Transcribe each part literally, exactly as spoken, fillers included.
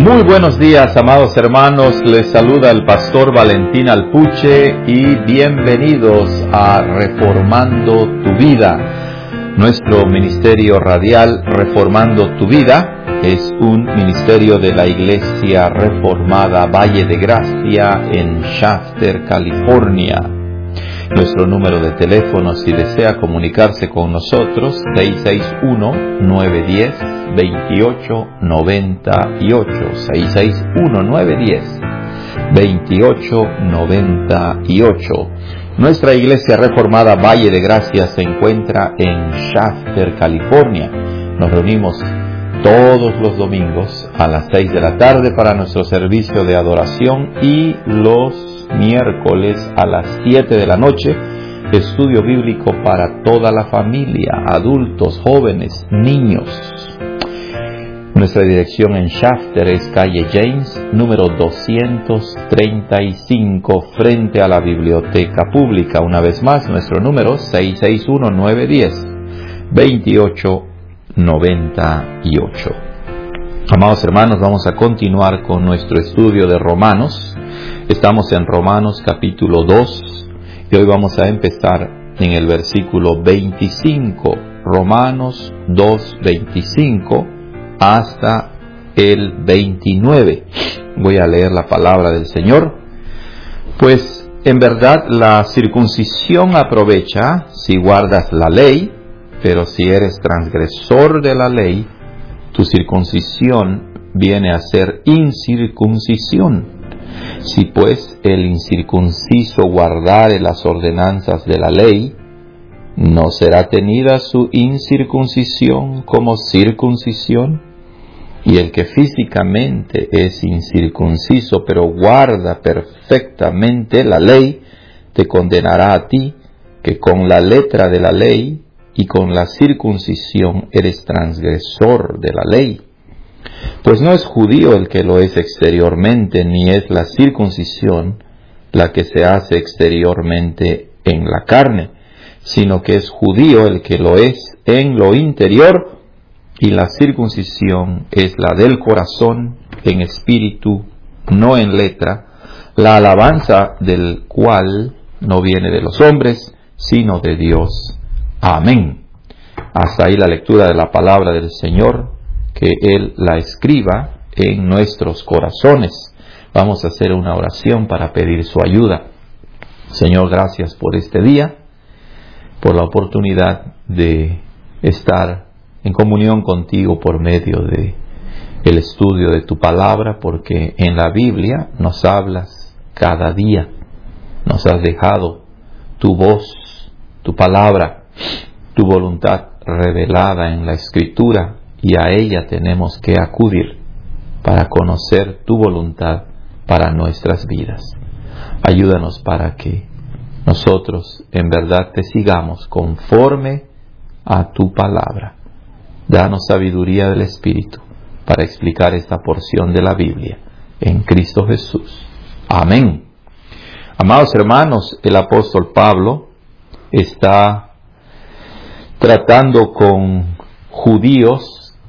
Muy buenos días, amados hermanos, les saluda el pastor Valentín Alpuche y bienvenidos a Reformando tu Vida. Nuestro ministerio radial Reformando tu Vida es un ministerio de la Iglesia Reformada Valle de Gracia en Shafter, California. Nuestro número de teléfono, si desea comunicarse con nosotros, seis seis uno, nueve uno cero, dos ocho nueve ocho, seis seis uno, nueve uno cero, dos ocho nueve ocho. Nuestra Iglesia Reformada Valle de Gracia se encuentra en Shafter, California. Nos reunimos todos los domingos a las seis de la tarde para nuestro servicio de adoración y los miércoles a las siete de la noche, estudio bíblico para toda la familia, adultos, jóvenes, niños. Nuestra dirección en Shafter es calle James, número doscientos treinta y cinco, frente a la Biblioteca Pública. Una vez más, nuestro número seis seis uno, nueve uno cero, dos ocho nueve ocho. Amados hermanos, vamos a continuar con nuestro estudio de Romanos. Estamos en Romanos capítulo dos y hoy vamos a empezar en el versículo veinticinco. Romanos dos, veinticinco hasta el veintinueve. Voy a leer la palabra del Señor. Pues en verdad la circuncisión aprovecha si guardas la ley, pero si eres transgresor de la ley, tu circuncisión viene a ser incircuncisión. Si pues el incircunciso guardare las ordenanzas de la ley, ¿no será tenida su incircuncisión como circuncisión? Y el que físicamente es incircunciso, pero guarda perfectamente la ley, te condenará a ti, que con la letra de la ley y con la circuncisión eres transgresor de la ley. Pues no es judío el que lo es exteriormente, ni es la circuncisión la que se hace exteriormente en la carne, sino que es judío el que lo es en lo interior, y la circuncisión es la del corazón, en espíritu, no en letra, la alabanza del cual no viene de los hombres, sino de Dios. Amén. Hasta ahí la lectura de la palabra del Señor. Que Él la escriba en nuestros corazones. Vamos a hacer una oración para pedir su ayuda. Señor, gracias por este día, por la oportunidad de estar en comunión contigo por medio de el estudio de tu palabra, porque en la Biblia nos hablas cada día. Nos has dejado tu voz, tu palabra, tu voluntad revelada en la Escritura, y a ella tenemos que acudir para conocer tu voluntad para nuestras vidas. Ayúdanos para que nosotros en verdad te sigamos conforme a tu palabra. Danos sabiduría del Espíritu para explicar esta porción de la Biblia en Cristo Jesús. Amén. Amados hermanos, el apóstol Pablo está tratando con judíos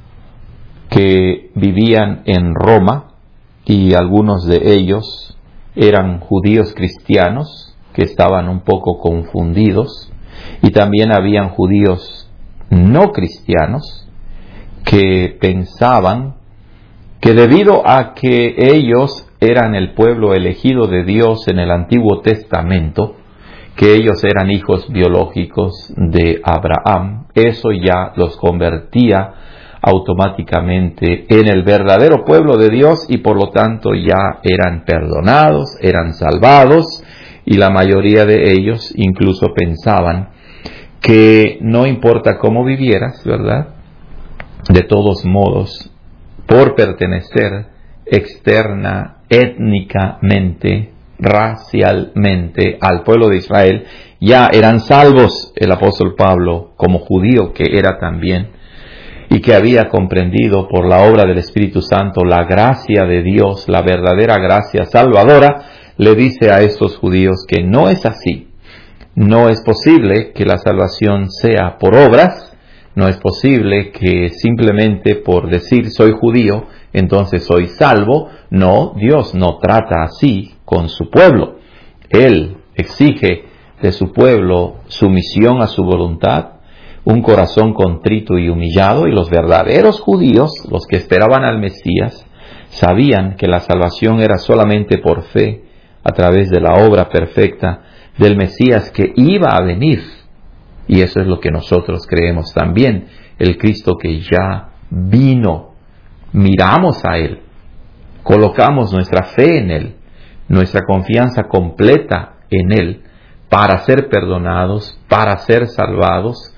que vivían en Roma, y algunos de ellos eran judíos cristianos que estaban un poco confundidos, y también habían judíos no cristianos que pensaban que debido a que ellos eran el pueblo elegido de Dios en el Antiguo Testamento, que ellos eran hijos biológicos de Abraham, eso ya los convertía automáticamente en el verdadero pueblo de Dios, y por lo tanto ya eran perdonados, eran salvados, y la mayoría de ellos incluso pensaban que no importa cómo vivieras, ¿verdad? De todos modos, por pertenecer externa, étnicamente, racialmente al pueblo de Israel, ya eran salvos. El apóstol Pablo, como judío que era también, y que había comprendido por la obra del Espíritu Santo la gracia de Dios, la verdadera gracia salvadora, le dice a estos judíos que no es así. No es posible que la salvación sea por obras, No es posible que simplemente por decir soy judío, entonces soy salvo. No, Dios no trata así con su pueblo. Él exige de su pueblo sumisión a su voluntad, un corazón contrito y humillado, y los verdaderos judíos, los que esperaban al Mesías, sabían que la salvación era solamente por fe, a través de la obra perfecta del Mesías que iba a venir. Y eso es lo que nosotros creemos también, el Cristo que ya vino. Miramos a Él, colocamos nuestra fe en Él, nuestra confianza completa en Él, para ser perdonados, para ser salvados,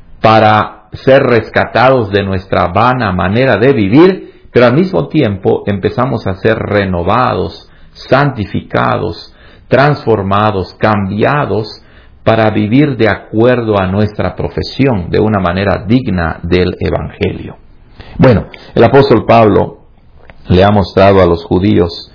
para ser rescatados de nuestra vana manera de vivir, pero al mismo tiempo empezamos a ser renovados, santificados, transformados, cambiados, para vivir de acuerdo a nuestra profesión, de una manera digna del Evangelio. Bueno, el apóstol Pablo le ha mostrado a los judíos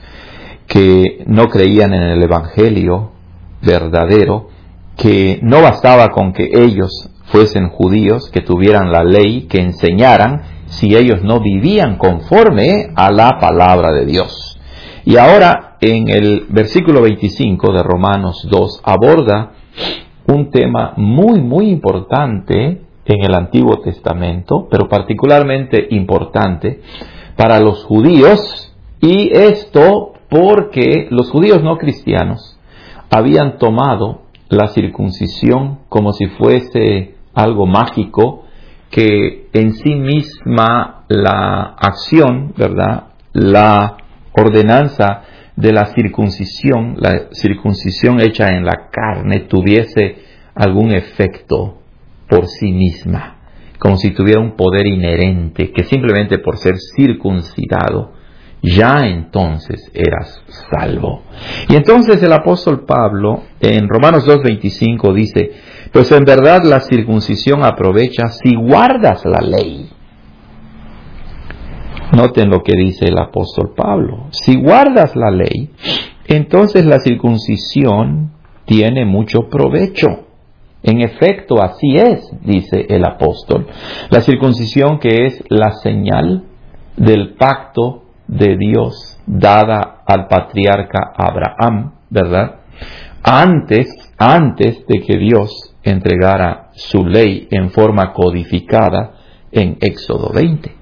que no creían en el Evangelio verdadero, que no bastaba con que ellos fuesen judíos, que tuvieran la ley, que enseñaran, si ellos no vivían conforme a la palabra de Dios. Y ahora en el versículo veinticinco de Romanos dos aborda un tema muy muy importante en el Antiguo Testamento, pero particularmente importante para los judíos, y esto porque los judíos no cristianos habían tomado la circuncisión como si fuese algo mágico, que en sí misma la acción, ¿verdad?, la ordenanza de la circuncisión, la circuncisión hecha en la carne, tuviese algún efecto por sí misma, como si tuviera un poder inherente, que simplemente por ser circuncidado ya entonces eras salvo. Y entonces el apóstol Pablo en Romanos dos veinticinco dice: pues en verdad la circuncisión aprovecha si guardas la ley. Noten lo que dice el apóstol Pablo. Si guardas la ley, entonces la circuncisión tiene mucho provecho. En efecto, así es, dice el apóstol. La circuncisión, que es la señal del pacto de Dios dada al patriarca Abraham, ¿verdad? Antes, antes de que Dios entregara su ley en forma codificada en Éxodo veinte.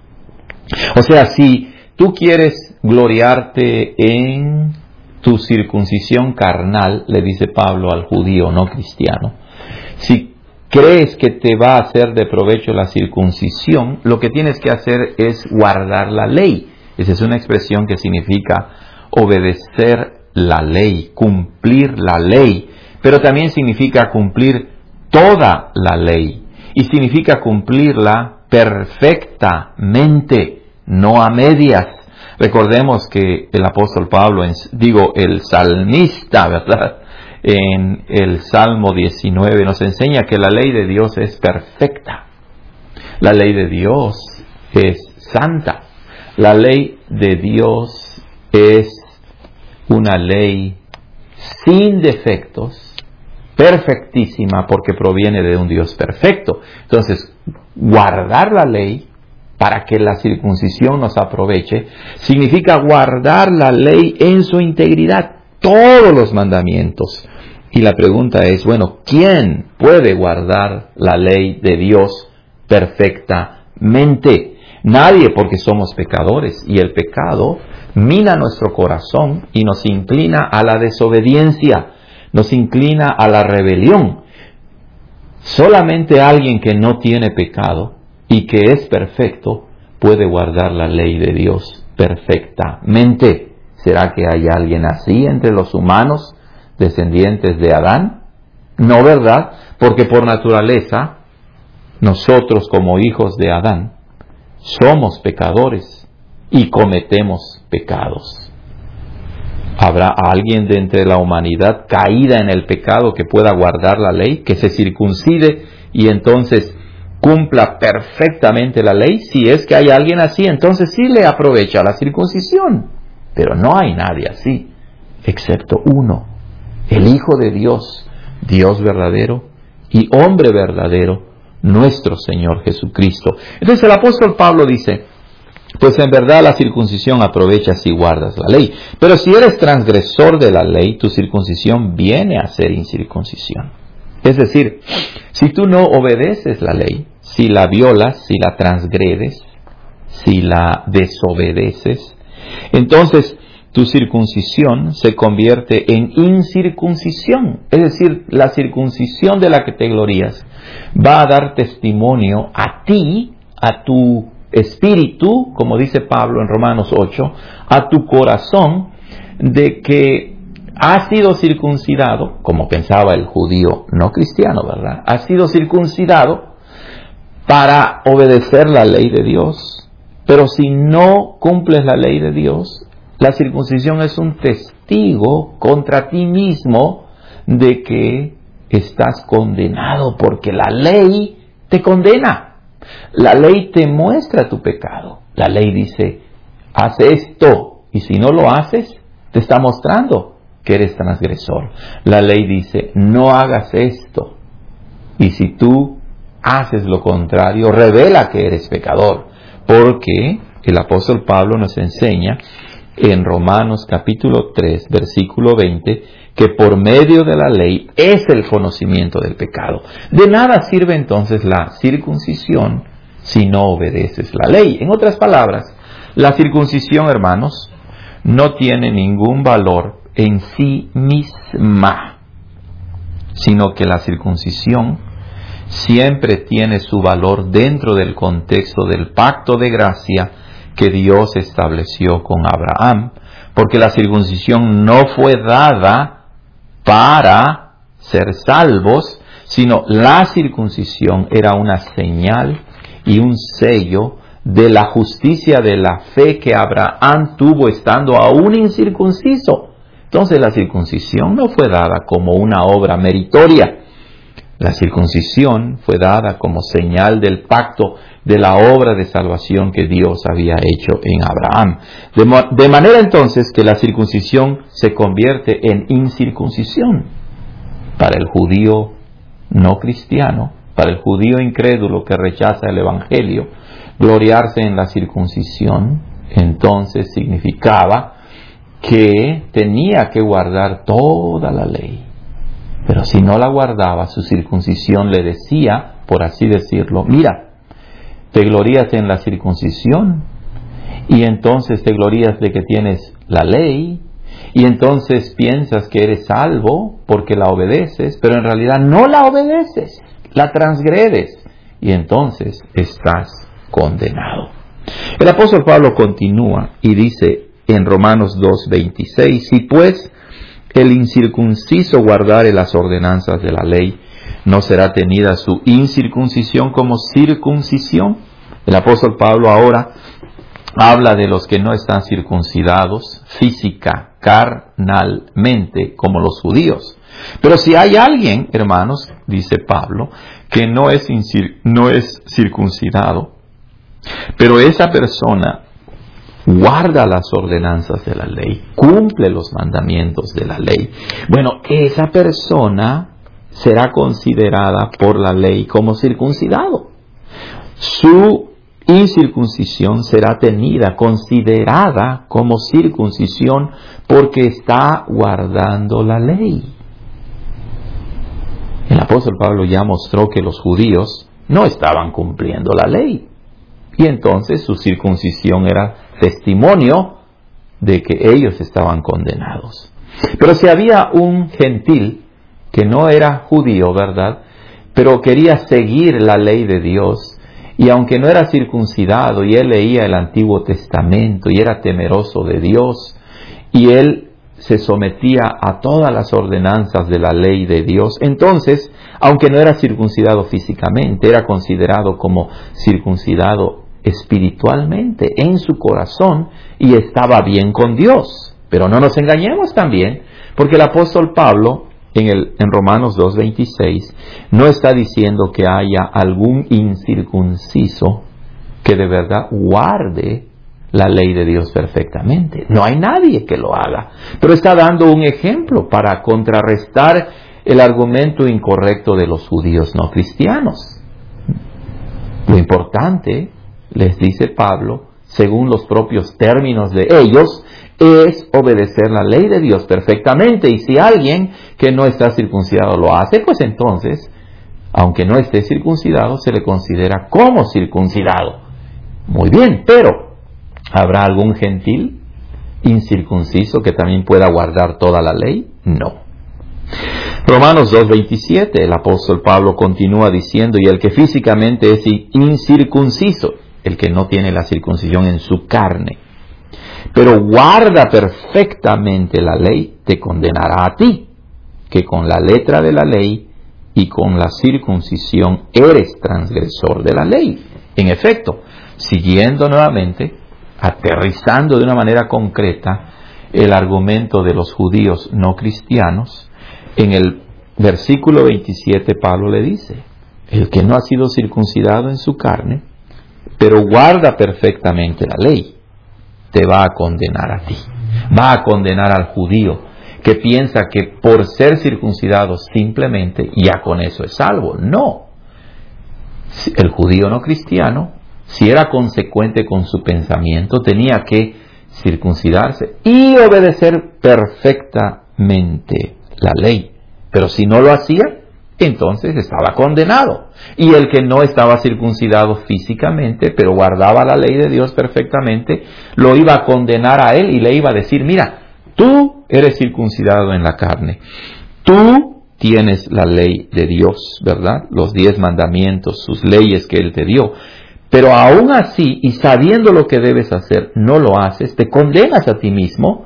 O sea, si tú quieres gloriarte en tu circuncisión carnal, le dice Pablo al judío no cristiano, si crees que te va a hacer de provecho la circuncisión, lo que tienes que hacer es guardar la ley. Esa es una expresión que significa obedecer la ley, cumplir la ley, pero también significa cumplir toda la ley, y significa cumplirla perfectamente, no a medias. Recordemos que el apóstol Pablo, digo el salmista, ¿verdad?, en el Salmo diecinueve nos enseña que la ley de Dios es perfecta. La ley de Dios es santa. La ley de Dios es una ley sin defectos, perfectísima, porque proviene de un Dios perfecto. Entonces, guardar la ley para que la circuncisión nos aproveche significa guardar la ley en su integridad, todos los mandamientos. Y la pregunta es, bueno, ¿quién puede guardar la ley de Dios perfectamente? Nadie, porque somos pecadores, y el pecado mina nuestro corazón y nos inclina a la desobediencia, nos inclina a la rebelión. Solamente alguien que no tiene pecado y que es perfecto puede guardar la ley de Dios perfectamente. ¿Será que hay alguien así entre los humanos, descendientes de Adán? No, ¿verdad? Porque por naturaleza, nosotros como hijos de Adán, somos pecadores y cometemos pecados. ¿Habrá alguien de entre la humanidad caída en el pecado que pueda guardar la ley, que se circuncide y entonces cumpla perfectamente la ley? Si es que hay alguien así, entonces sí le aprovecha la circuncisión. Pero no hay nadie así, excepto uno, el Hijo de Dios, Dios verdadero y hombre verdadero, nuestro Señor Jesucristo. Entonces el apóstol Pablo dice, pues en verdad la circuncisión aprovecha si guardas la ley. Pero si eres transgresor de la ley, tu circuncisión viene a ser incircuncisión. Es decir, si tú no obedeces la ley, si la violas, si la transgredes, si la desobedeces, entonces tu circuncisión se convierte en incircuncisión. Es decir, la circuncisión de la que te glorías va a dar testimonio a ti, a tu espíritu, como dice Pablo en Romanos ocho, a tu corazón, de que has sido circuncidado, como pensaba el judío no cristiano, ¿verdad? Has sido circuncidado para obedecer la ley de Dios. Pero si no cumples la ley de Dios, la circuncisión es un testigo contra ti mismo de que estás condenado, porque la ley te condena. La ley te muestra tu pecado. La ley dice, haz esto, y si no lo haces, te está mostrando que eres transgresor. La ley dice, no hagas esto, y si tú haces lo contrario, revela que eres pecador, porque el apóstol Pablo nos enseña en Romanos capítulo tres, versículo veinte, que por medio de la ley es el conocimiento del pecado. De nada sirve entonces la circuncisión si no obedeces la ley. En otras palabras, la circuncisión, hermanos, no tiene ningún valor en sí misma, sino que la circuncisión siempre tiene su valor dentro del contexto del pacto de gracia que Dios estableció con Abraham, porque la circuncisión no fue dada para ser salvos, sino la circuncisión era una señal y un sello de la justicia de la fe que Abraham tuvo estando aún incircunciso. Entonces la circuncisión no fue dada como una obra meritoria. La circuncisión fue dada como señal del pacto de la obra de salvación que Dios había hecho en Abraham. De, mo- de manera entonces que la circuncisión se convierte en incircuncisión. Para el judío no cristiano, para el judío incrédulo que rechaza el Evangelio, gloriarse en la circuncisión entonces significaba que tenía que guardar toda la ley. Pero si no la guardaba, su circuncisión le decía, por así decirlo, mira, te glorías en la circuncisión y entonces te glorías de que tienes la ley y entonces piensas que eres salvo porque la obedeces, pero en realidad no la obedeces, la transgredes y entonces estás condenado. El apóstol Pablo continúa y dice en Romanos dos veintiséis, si pues el incircunciso guardare las ordenanzas de la ley, ¿no será tenida su incircuncisión como circuncisión? El apóstol Pablo ahora habla de los que no están circuncidados física, carnalmente, como los judíos. Pero si hay alguien, hermanos, dice Pablo, que no es, incir- no es circuncidado, pero esa persona guarda las ordenanzas de la ley, cumple los mandamientos de la ley, bueno, esa persona será considerada por la ley como circuncidado. Su incircuncisión será tenida, considerada como circuncisión porque está guardando la ley. El apóstol Pablo ya mostró que los judíos no estaban cumpliendo la ley. Y entonces su circuncisión era testimonio de que ellos estaban condenados. Pero si había un gentil que no era judío, ¿verdad?, pero quería seguir la ley de Dios, y aunque no era circuncidado, y él leía el Antiguo Testamento, y era temeroso de Dios, y él se sometía a todas las ordenanzas de la ley de Dios, entonces, aunque no era circuncidado físicamente, era considerado como circuncidado espiritualmente, en su corazón, y estaba bien con Dios. Pero no nos engañemos también, porque el apóstol Pablo, en, el, en Romanos dos veintiséis, no está diciendo que haya algún incircunciso que de verdad guarde la ley de Dios perfectamente. No hay nadie que lo haga. Pero está dando un ejemplo para contrarrestar el argumento incorrecto de los judíos no cristianos. Lo importante, les dice Pablo, según los propios términos de ellos, es obedecer la ley de Dios perfectamente. Y si alguien que no está circuncidado lo hace, pues entonces, aunque no esté circuncidado, se le considera como circuncidado. Muy bien, pero ¿habrá algún gentil incircunciso que también pueda guardar toda la ley? No. Romanos dos veintisiete, el apóstol Pablo continúa diciendo, y el que físicamente es incircunciso, el que no tiene la circuncisión en su carne, pero guarda perfectamente la ley, te condenará a ti, que con la letra de la ley y con la circuncisión eres transgresor de la ley. En efecto, siguiendo nuevamente, aterrizando de una manera concreta el argumento de los judíos no cristianos, en el versículo veintisiete Pablo le dice, el que no ha sido circuncidado en su carne, pero guarda perfectamente la ley, te va a condenar a ti. Va a condenar al judío que piensa que por ser circuncidado simplemente ya con eso es salvo. No. El judío no cristiano, si era consecuente con su pensamiento, tenía que circuncidarse y obedecer perfectamente la ley. Pero si no lo hacía, entonces estaba condenado. Y el que no estaba circuncidado físicamente, pero guardaba la ley de Dios perfectamente, lo iba a condenar a él y le iba a decir, mira, tú eres circuncidado en la carne. Tú tienes la ley de Dios, ¿verdad? Los diez mandamientos, sus leyes que Él te dio. Pero aún así, y sabiendo lo que debes hacer, no lo haces, te condenas a ti mismo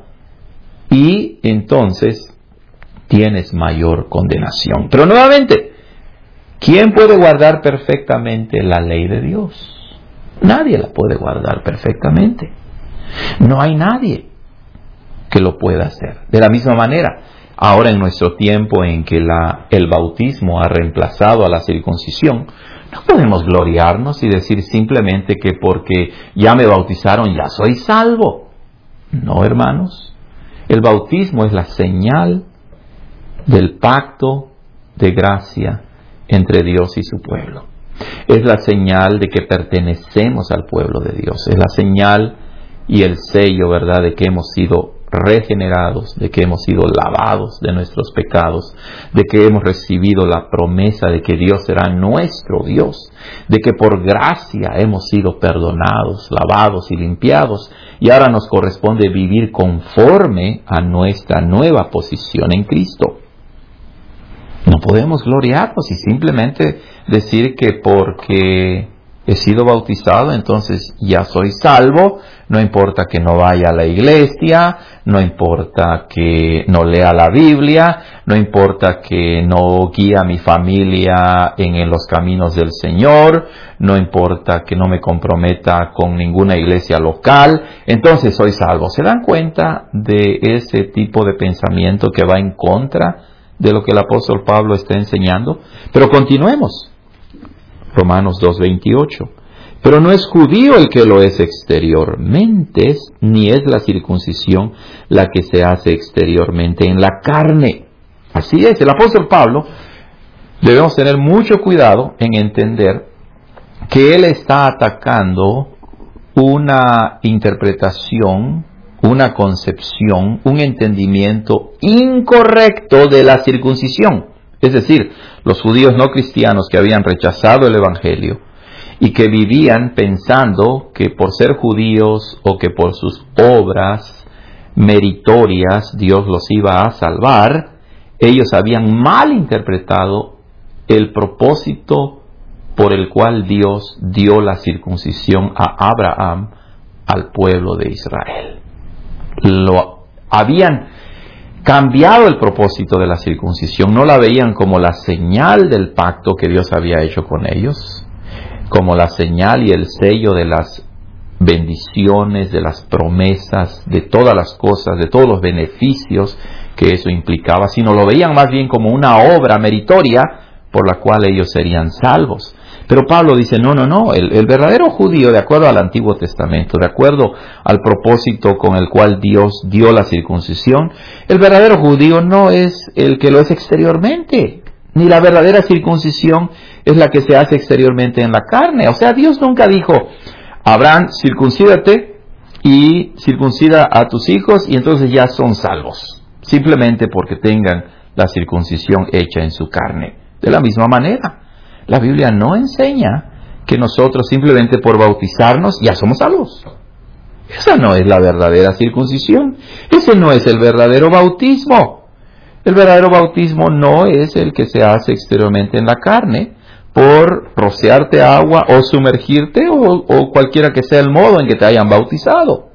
y entonces tienes mayor condenación. Pero nuevamente, ¿quién puede guardar perfectamente la ley de Dios? Nadie la puede guardar perfectamente. No hay nadie que lo pueda hacer. De la misma manera, ahora en nuestro tiempo en que la, el bautismo ha reemplazado a la circuncisión, no podemos gloriarnos y decir simplemente que porque ya me bautizaron ya soy salvo. No, hermanos. El bautismo es la señal del pacto de gracia entre Dios y su pueblo. Es la señal de que pertenecemos al pueblo de Dios. Es la señal y el sello, ¿verdad?, de que hemos sido regenerados, de que hemos sido lavados de nuestros pecados, de que hemos recibido la promesa de que Dios será nuestro Dios, de que por gracia hemos sido perdonados, lavados y limpiados, y ahora nos corresponde vivir conforme a nuestra nueva posición en Cristo. No podemos gloriarnos y simplemente decir que porque he sido bautizado, entonces ya soy salvo, no importa que no vaya a la iglesia, no importa que no lea la Biblia, no importa que no guíe a mi familia en, en los caminos del Señor, no importa que no me comprometa con ninguna iglesia local, entonces soy salvo. ¿Se dan cuenta de ese tipo de pensamiento que va en contra de lo que el apóstol Pablo está enseñando? Pero continuemos. Romanos dos veintiocho. Pero no es judío el que lo es exteriormente, ni es la circuncisión la que se hace exteriormente en la carne. Así es, el apóstol Pablo, debemos tener mucho cuidado en entender que él está atacando una interpretación, una concepción, un entendimiento incorrecto de la circuncisión. Es decir, los judíos no cristianos que habían rechazado el Evangelio y que vivían pensando que por ser judíos o que por sus obras meritorias Dios los iba a salvar, ellos habían mal interpretado el propósito por el cual Dios dio la circuncisión a Abraham, al pueblo de Israel. Lo habían cambiado el propósito de la circuncisión, no la veían como la señal del pacto que Dios había hecho con ellos, como la señal y el sello de las bendiciones, de las promesas, de todas las cosas, de todos los beneficios que eso implicaba, sino lo veían más bien como una obra meritoria por la cual ellos serían salvos. Pero Pablo dice, no, no, no, el, el verdadero judío, de acuerdo al Antiguo Testamento, de acuerdo al propósito con el cual Dios dio la circuncisión, el verdadero judío no es el que lo es exteriormente. ni la verdadera circuncisión es la que se hace exteriormente en la carne. O sea, Dios nunca dijo, Abraham, circuncídate y circuncida a tus hijos y entonces ya son salvos, simplemente porque tengan la circuncisión hecha en su carne. De la misma manera, la Biblia no enseña que nosotros simplemente por bautizarnos ya somos salvos. Esa no es la verdadera circuncisión. Ese no es el verdadero bautismo. El verdadero bautismo no es el que se hace exteriormente en la carne por rociarte agua o sumergirte o, o cualquiera que sea el modo en que te hayan bautizado.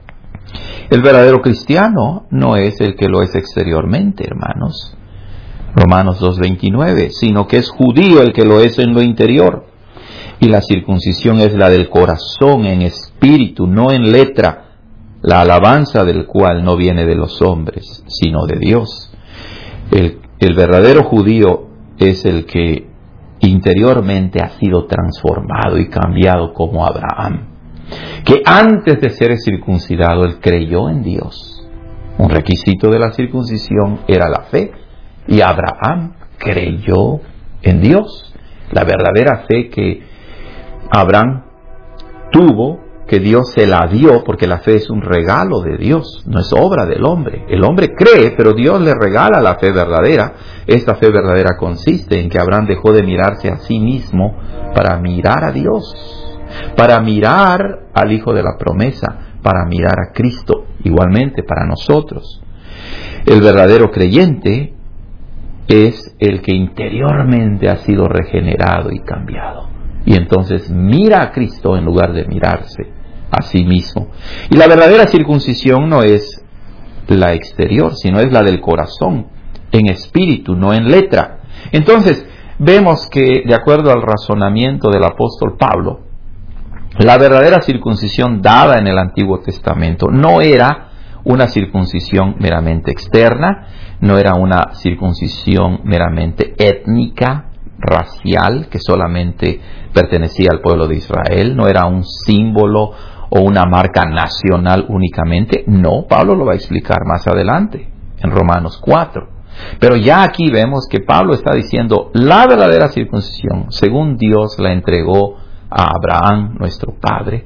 El verdadero cristiano no es el que lo es exteriormente, hermanos. Romanos dos veintinueve, sino que es judío el que lo es en lo interior. Y la circuncisión es la del corazón en espíritu, no en letra, la alabanza del cual no viene de los hombres, sino de Dios. El, el verdadero judío es el que interiormente ha sido transformado y cambiado como Abraham, que antes de ser circuncidado él creyó en Dios. Un requisito de la circuncisión era la fe, y Abraham creyó en Dios. La verdadera fe que Abraham tuvo, que Dios se la dio, porque la fe es un regalo de Dios, no es obra del hombre. El hombre cree, pero Dios le regala la fe verdadera. Esta fe verdadera consiste en que Abraham dejó de mirarse a sí mismo para mirar a Dios, para mirar al Hijo de la promesa, para mirar a Cristo, igualmente para nosotros. El verdadero creyente es el que interiormente ha sido regenerado y cambiado. Y entonces mira a Cristo en lugar de mirarse a sí mismo. Y la verdadera circuncisión no es la exterior, sino es la del corazón, en espíritu, no en letra. Entonces, vemos que, de acuerdo al razonamiento del apóstol Pablo, la verdadera circuncisión dada en el Antiguo Testamento no era una circuncisión meramente externa, no era una circuncisión meramente étnica, racial, que solamente pertenecía al pueblo de Israel, no era un símbolo o una marca nacional únicamente. No, Pablo lo va a explicar más adelante, en Romanos cuatro. Pero ya aquí vemos que Pablo está diciendo, la verdadera circuncisión, según Dios la entregó a Abraham, nuestro padre,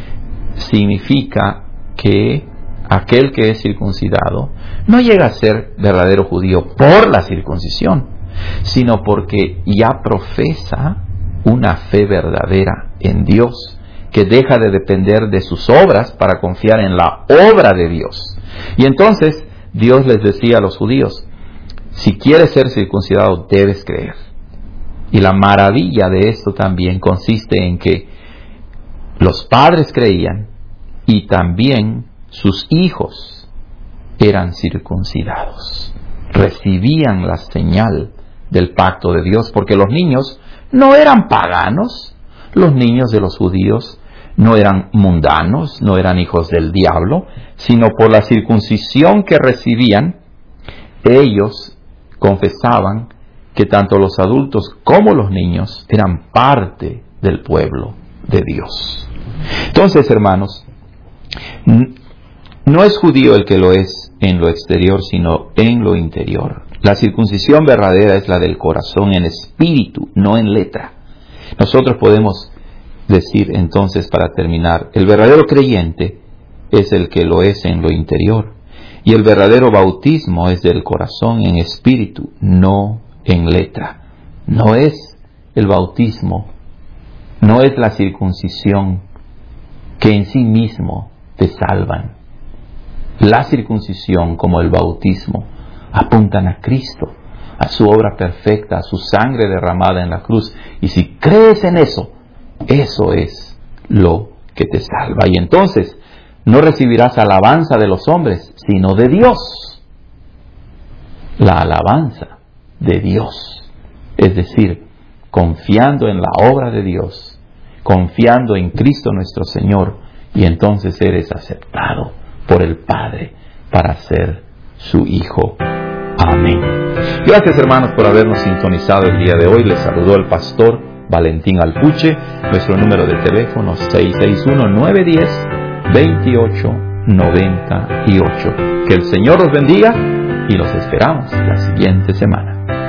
significa que aquel que es circuncidado no llega a ser verdadero judío por la circuncisión, sino porque ya profesa una fe verdadera en Dios, que deja de depender de sus obras para confiar en la obra de Dios. Y entonces Dios les decía a los judíos, si quieres ser circuncidado debes creer. Y la maravilla de esto también consiste en que los padres creían y también sus hijos eran circuncidados, recibían la señal del pacto de Dios, porque los niños no eran paganos, los niños de los judíos no eran mundanos, no eran hijos del diablo, sino por la circuncisión que recibían, ellos confesaban que tanto los adultos como los niños eran parte del pueblo de Dios. Entonces, hermanos, no es judío el que lo es en lo exterior, sino en lo interior. La circuncisión verdadera es la del corazón en espíritu, no en letra. Nosotros podemos decir entonces, para terminar, el verdadero creyente es el que lo es en lo interior, y el verdadero bautismo es del corazón en espíritu, no en letra. No es el bautismo, no es la circuncisión que en sí mismo te salvan. La circuncisión como el bautismo apuntan a Cristo, a su obra perfecta, a su sangre derramada en la cruz. Y si crees en eso, eso es lo que te salva. Y entonces no recibirás alabanza de los hombres, sino de Dios. La alabanza de Dios. Es decir, confiando en la obra de Dios, confiando en Cristo nuestro Señor, y entonces eres aceptado por el Padre para ser su hijo. Amén. Gracias, hermanos, por habernos sintonizado el día de hoy. Les saludó el pastor Valentín Alpuche. Nuestro número de teléfono seis seis uno, nueve uno cero, dos ocho nueve ocho. Que el Señor los bendiga y los esperamos la siguiente semana.